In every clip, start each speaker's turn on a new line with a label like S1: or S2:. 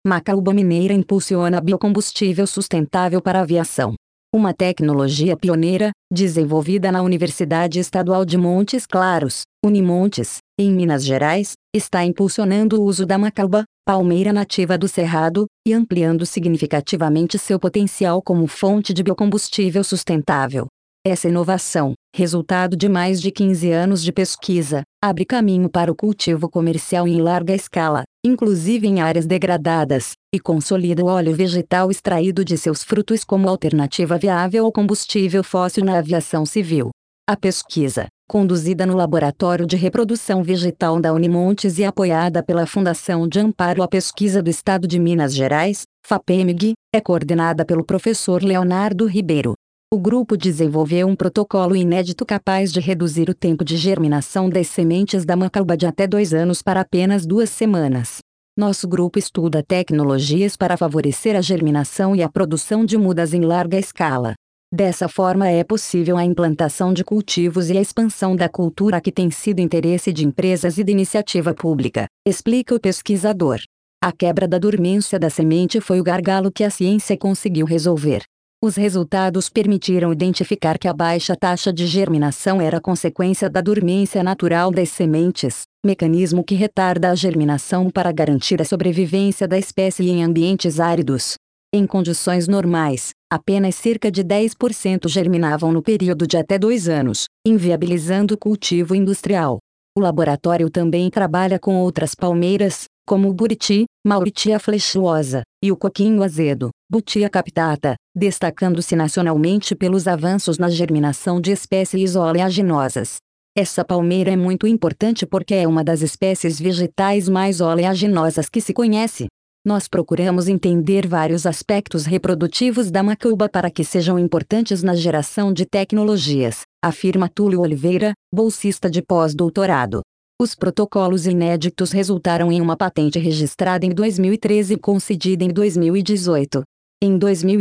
S1: Macaúba Mineira impulsiona biocombustível sustentável para a aviação. Uma tecnologia pioneira, desenvolvida na Universidade Estadual de Montes Claros, Unimontes, em Minas Gerais, está impulsionando o uso da macaúba, palmeira nativa do Cerrado, e ampliando significativamente seu potencial como fonte de biocombustível sustentável. Essa inovação, resultado de mais de 15 anos de pesquisa, abre caminho para o cultivo comercial em larga escala, inclusive em áreas degradadas, e consolida o óleo vegetal extraído de seus frutos como alternativa viável ao combustível fóssil na aviação civil. A pesquisa, conduzida no Laboratório de Reprodução Vegetal da Unimontes e apoiada pela Fundação de Amparo à Pesquisa do Estado de Minas Gerais, FAPEMIG, é coordenada pelo professor Leonardo Ribeiro. O grupo desenvolveu um protocolo inédito capaz de reduzir o tempo de germinação das sementes da macaúba de até 2 anos para apenas 2 semanas. Nosso grupo estuda tecnologias para favorecer a germinação e a produção de mudas em larga escala. Dessa forma é possível a implantação de cultivos e a expansão da cultura que tem sido interesse de empresas e de iniciativa pública, explica o pesquisador. A quebra da dormência da semente foi o gargalo que a ciência conseguiu resolver. Os resultados permitiram identificar que a baixa taxa de germinação era consequência da dormência natural das sementes, mecanismo que retarda a germinação para garantir a sobrevivência da espécie em ambientes áridos. Em condições normais, apenas cerca de 10% germinavam no período de até 2 anos, inviabilizando o cultivo industrial. O laboratório também trabalha com outras palmeiras, como o buriti, Mauritia flexuosa, e o coquinho azedo, Butia captata, destacando-se nacionalmente pelos avanços na germinação de espécies oleaginosas. Essa palmeira é muito importante porque é uma das espécies vegetais mais oleaginosas que se conhece. Nós procuramos entender vários aspectos reprodutivos da macaúba para que sejam importantes na geração de tecnologias, afirma Túlio Oliveira, bolsista de pós-doutorado. Os protocolos inéditos resultaram em uma patente registrada em 2013 e concedida em 2018. Em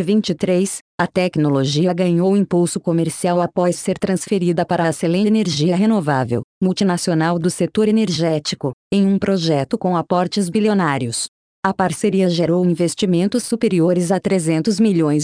S1: 2023, a tecnologia ganhou impulso comercial após ser transferida para a Selen Energia Renovável, multinacional do setor energético, em um projeto com aportes bilionários. A parceria gerou investimentos superiores a R$ 300 milhões,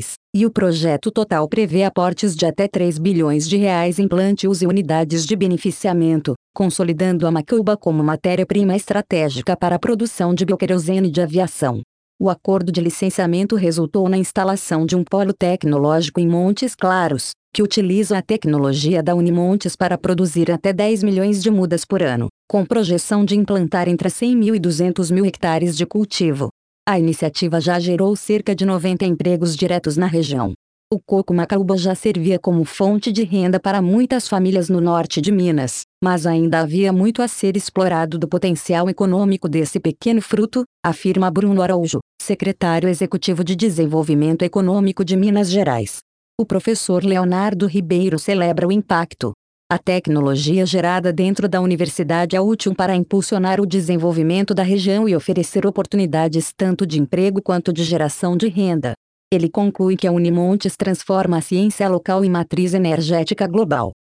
S1: e o projeto total prevê aportes de até R$ 3 bilhões em plântios e unidades de beneficiamento, consolidando a macaúba como matéria-prima estratégica para a produção de bioquerosene de aviação. O acordo de licenciamento resultou na instalação de um polo tecnológico em Montes Claros, que utiliza a tecnologia da Unimontes para produzir até 10 milhões de mudas por ano, com projeção de implantar entre 100 mil e 200 mil hectares de cultivo. A iniciativa já gerou cerca de 90 empregos diretos na região. O coco macaúba já servia como fonte de renda para muitas famílias no norte de Minas, mas ainda havia muito a ser explorado do potencial econômico desse pequeno fruto, afirma Bruno Araújo, secretário executivo de Desenvolvimento Econômico de Minas Gerais. O professor Leonardo Ribeiro celebra o impacto. A tecnologia gerada dentro da universidade é útil para impulsionar o desenvolvimento da região e oferecer oportunidades tanto de emprego quanto de geração de renda. Ele conclui que a Unimontes transforma a ciência local em matriz energética global.